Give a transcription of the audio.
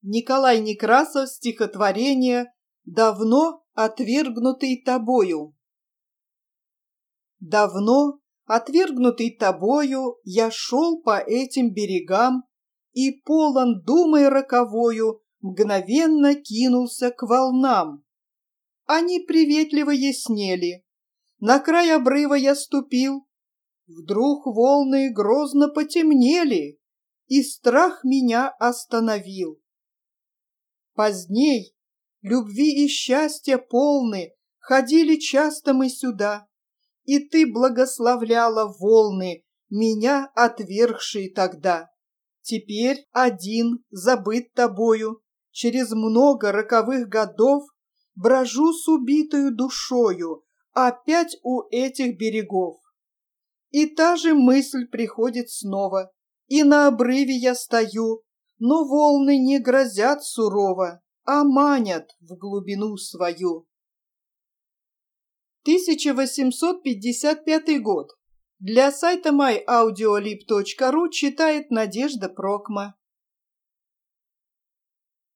Николай Некрасов, стихотворение «Давно отвергнутый тобою». Давно, отвергнутый тобою, я шел по этим берегам и, полон думой роковою, мгновенно кинулся к волнам. Они приветливо яснели. На край обрыва я ступил. Вдруг волны грозно потемнели, и страх меня остановил. Поздней, любви и счастья полны, ходили часто мы сюда, и ты благословляла волны, меня отвергшие тогда. Теперь один, забыт тобою, через много роковых годов брожу с убитою душою опять у этих берегов. И та же мысль приходит снова, и на обрыве я стою, но волны не грозят сурово, а манят в глубину свою. 1855 год. Для сайта myaudiolib.ru читает Надежда Прокма.